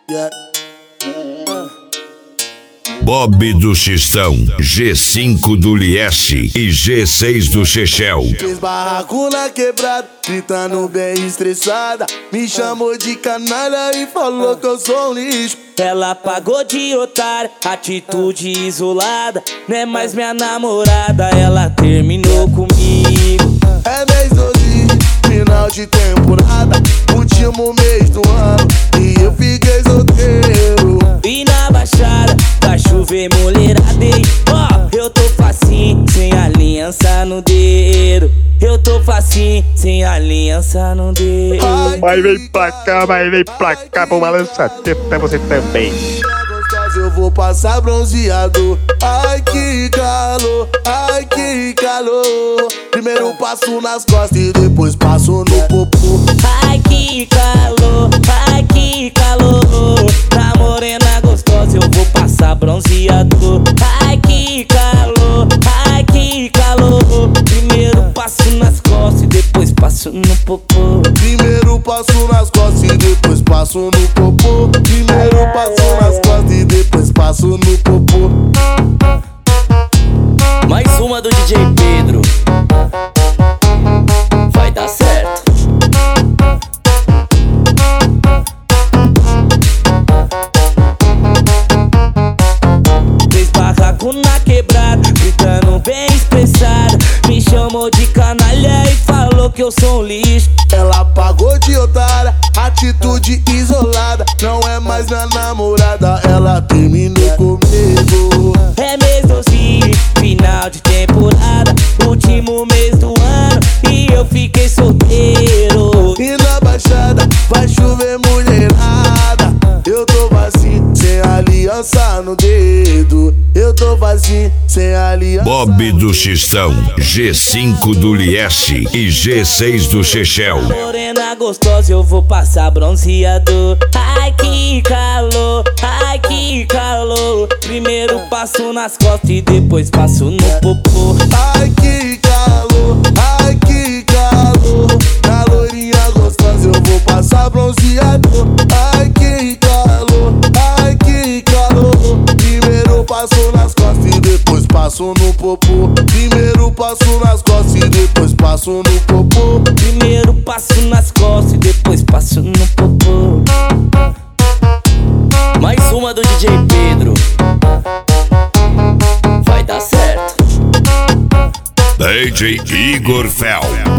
Bob do Xistão, G5 do Liesse e G6 do Chechel. Fez barraco na quebrada, gritando bem estressada. Me chamou de canalha e falou que eu sou um lixo. Ela pagou de otária, atitude isolada. Não é mais minha namorada, ela terminou comigo. É mês 12, final de temporada, último mês do ano, e eu fiquei solteiro. E na baixada, vai chover mulherada, ei. Ó, eu tô facinho, sem aliança no dedo. Eu tô facinho, sem aliança no dedo. Vai, vem pra cá, vou balançar teta você também. Eu vou passar bronzeado. Ai que calor, ai que calor. Primeiro passo nas costas e depois passo no popô. Ai que calor, ai que calor. Tá morena gostosa, eu vou passar bronzeado. Ai que calor, ai que calor. Primeiro passo nas costas e depois passo no popô. Primeiro passo nas costas e depois passo no popô. Primeiro passo nas costas e depois passo no popô. Mais uma do DJ Pedro. Vai dar certo. Fez barraco na quebrada, gritando bem expressada. Me chamou de canalha e falou que eu sou um lixo. Ela pagou de otária, atitude isolada. Não é mais minha namorada, ela terminou comigo. É mês 12, final de temporada, último mês do ano, e eu fiquei solteiro. E na baixada vai chover mulherada. Eu tô vazio, sem aliança no dedo. Eu tô vazio, sem aliança. Bob do Xistão, G5 do Liesse e G6 do Chechel. Morena gostosa, eu vou passar bronzeado. Ai que calor, ai que calor. Primeiro passo nas costas e depois passo no popô. Ai que calor, ai que calor. Na loirinha gostosa eu vou passar bronzeado. Ai que calor, ai que calor. Primeiro passo nas costas e depois passo no popô. Primeiro passo nas costas e depois passo no popô. Primeiro passo nas costas e depois passo no popô. Mais uma do DJ Pedro. Vai dar certo. DJ Igor Fel.